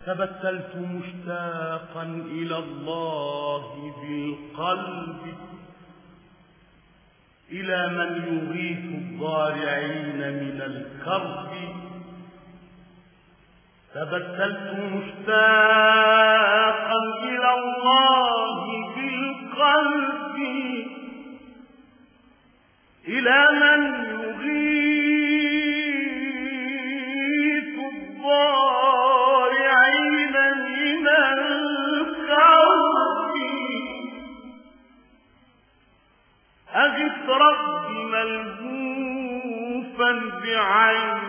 تبتلت مشتاقا إلى الله بالقلب، إلى من يغيث الضارعين من الكرب. تبتلت مشتاقا إلى الله بالقلب، إلى من يغيث الضارعين من الكرب. أغث رب ملهوفا بعين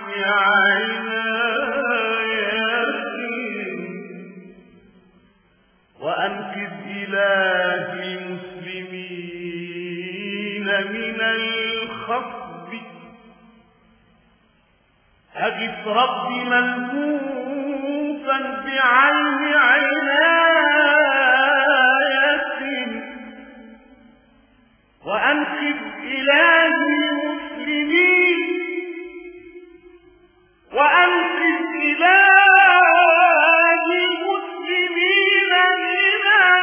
عناية، وأنقذ إلهي المسلمين من الخصب. أغث رب ملهوفا بعين عناية، وأنقذ إلهي المسلمين، وأنقذ إلهي المسلمين من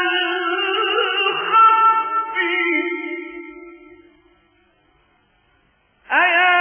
الخصب. أيا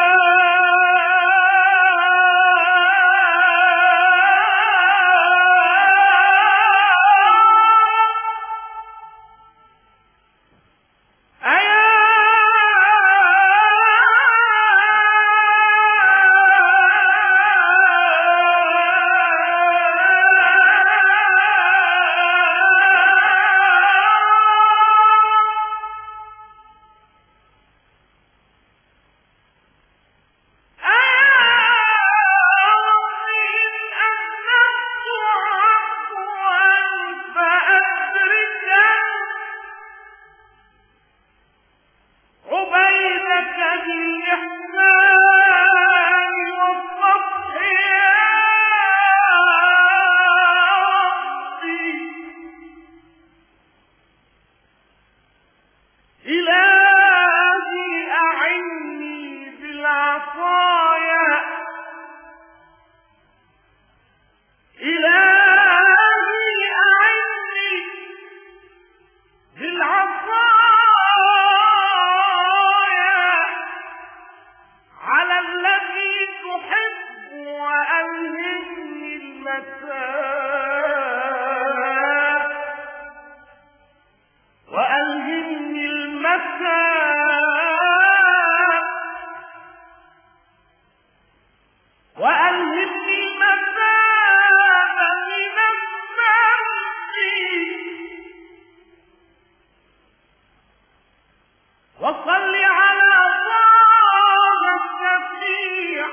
وصل على طه الشفيع،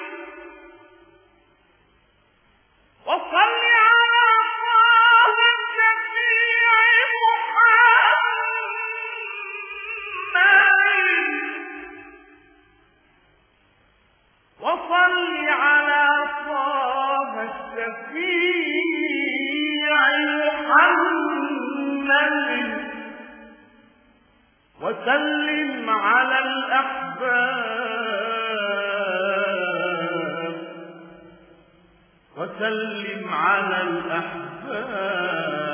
وصل على طه الشفيع محمد، وصل على طه الشفيع محمد، وسلم على الأحباب، وسلم على الأحباب.